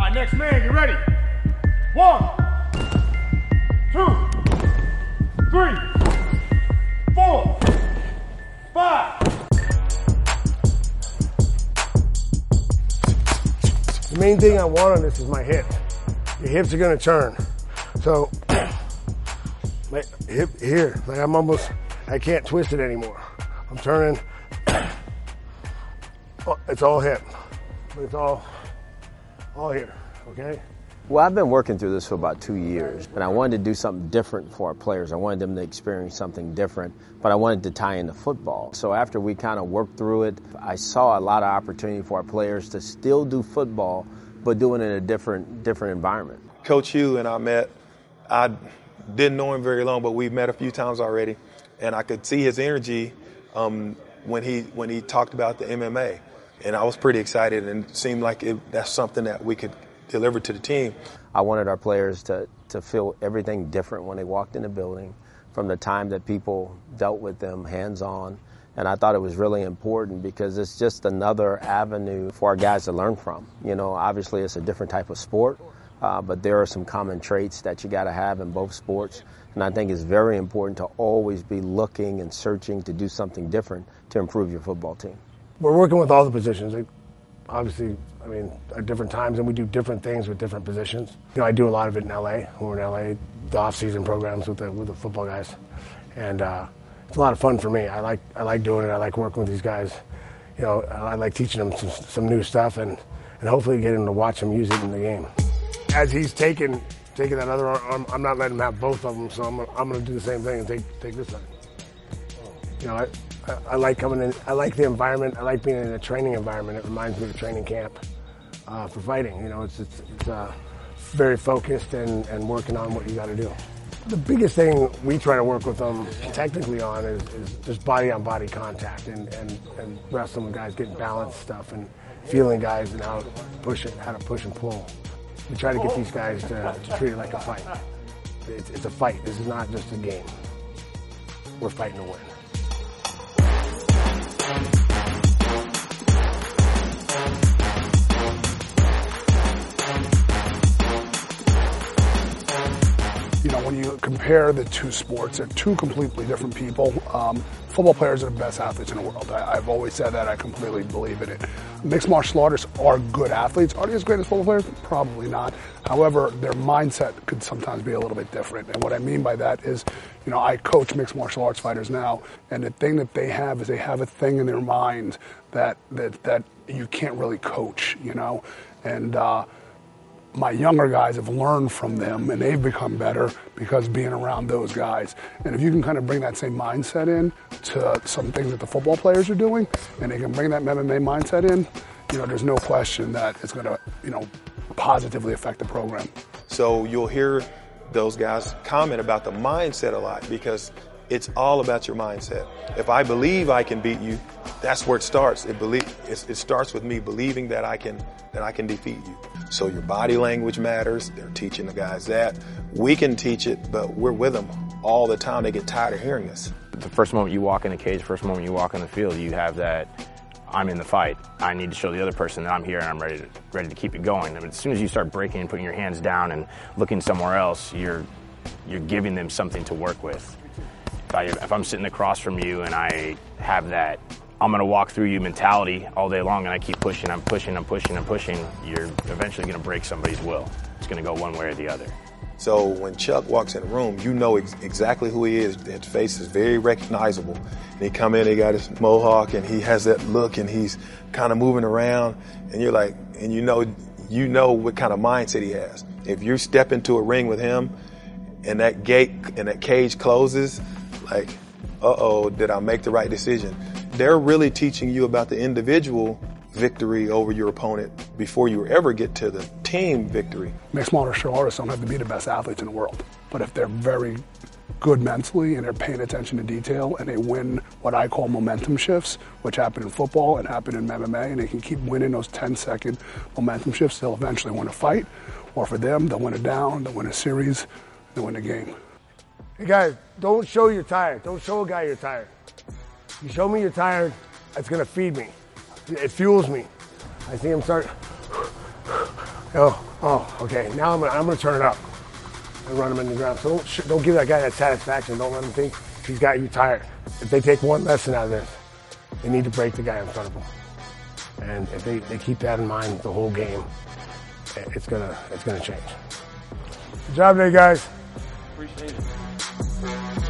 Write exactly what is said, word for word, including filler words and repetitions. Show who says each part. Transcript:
Speaker 1: right, next man, you ready? One, two, three, four, five. The main thing I want on this is my hip. Your hips are gonna turn. So, my hip here, like I'm almost, I can't twist it anymore. I'm turning, it's all hip, but it's all, all here, okay?
Speaker 2: Well, I've been working through this for about two years, and I wanted to do something different for our players. I wanted them to experience something different, but I wanted to tie into football. So after we kind of worked through it, I saw a lot of opportunity for our players to still do football, but do it in a different, different environment.
Speaker 3: Coach Hugh and I met. I didn't know him very long, but we've met a few times already, and I could see his energy um, when he when he talked about the M M A, and I was pretty excited, and it seemed like it, that's something that we could deliver to the team.
Speaker 2: I wanted our players to, to feel everything different when they walked in the building, from the time that people dealt with them hands-on. And I thought it was really important because it's just another avenue for our guys to learn from. You know, obviously it's a different type of sport, uh, but there are some common traits that you got to have in both sports. And I think it's very important to always be looking and searching to do something different to improve your football team.
Speaker 1: We're working with all the positions. Like, obviously, I mean, at different times, and we do different things with different positions. You know, I do a lot of it in L A. When we're in L A, the off-season programs with the with the football guys, and uh, it's a lot of fun for me. I like I like doing it. I like working with these guys. You know, I like teaching them some, some new stuff, and and hopefully getting them to watch them use it in the game. As he's taking taking that other arm, I'm not letting him have both of them, so I'm gonna, I'm going to do the same thing and take take this side. You know, I. I like coming in, I like the environment, I like being in a training environment. It reminds me of training camp uh, for fighting. You know, it's, it's, it's uh, very focused and, and working on what you got to do. The biggest thing we try to work with them technically on is, is just body-on-body contact and, and, and wrestling with guys, getting balance stuff and feeling guys and how to push it, how to push and pull. We try to get these guys to, to treat it like a fight. It's, it's a fight. This is not just a game. We're fighting to win.
Speaker 4: You know, when you compare the two sports, they're two completely different people. Um, football players are the best athletes in the world. I, I've always said that. I completely believe in it. Mixed martial artists are good athletes. Are they as great as football players? Probably not. However, their mindset could sometimes be a little bit different. And what I mean by that is, you know, I coach mixed martial arts fighters now, and the thing that they have is they have a thing in their mind that that, that you can't really coach, you know. And uh, my younger guys have learned from them, and they've become better because being around those guys. And if you can kind of bring that same mindset in to some things that the football players are doing, and they can bring that M M A mindset in, you know, there's no question that it's going to, you know, positively affect the program.
Speaker 3: So you'll hear those guys comment about the mindset a lot because it's all about your mindset. If I believe I can beat you, that's where it starts. It believe it starts with me believing that I can that I can defeat you. So your body language matters. They're teaching the guys that. We can teach it, but we're with them all the time. They get tired of hearing this.
Speaker 5: The first moment you walk in the cage, first moment you walk on the field, you have that, I'm in the fight. I need to show the other person that I'm here and I'm ready to, ready to keep it going. I mean, as soon as you start breaking and putting your hands down and looking somewhere else, you're you're giving them something to work with. If, I, if I'm sitting across from you and I have that I'm going to walk through you mentality all day long and I keep pushing, I'm pushing, I'm pushing, I'm pushing, you're eventually going to break somebody's will. It's going to go one way or the other.
Speaker 3: So when Chuck walks in the room, you know ex- exactly who he is. His face is very recognizable. And he come in, he got his mohawk, and he has that look, and he's kind of moving around, and you're like, and you know, you know what kind of mindset he has. If you step into a ring with him, and that gate and that cage closes, like, uh-oh, did I make the right decision? They're really teaching you about the individual victory over your opponent before you ever get to the team victory.
Speaker 4: Mixed martial artists don't have to be the best athletes in the world, but if they're very good mentally and they're paying attention to detail and they win what I call momentum shifts, which happen in football and happen in M M A, and they can keep winning those ten second momentum shifts, they'll eventually win a fight, or for them, they'll win a down, they'll win a series, they'll win a game.
Speaker 1: Hey guys, don't show you're tired. Don't show a guy you're tired. You show me you're tired, it's gonna feed me. It fuels me. I see him start, Oh, oh, okay. Now I'm gonna, I'm gonna turn it up and run him in the ground. So don't, sh- don't give that guy that satisfaction. Don't let him think he's got you tired. If they take one lesson out of this, they need to break the guy in front of them. And if they, they keep that in mind the whole game, it's gonna it's gonna change. Good job today, guys.
Speaker 5: Appreciate it.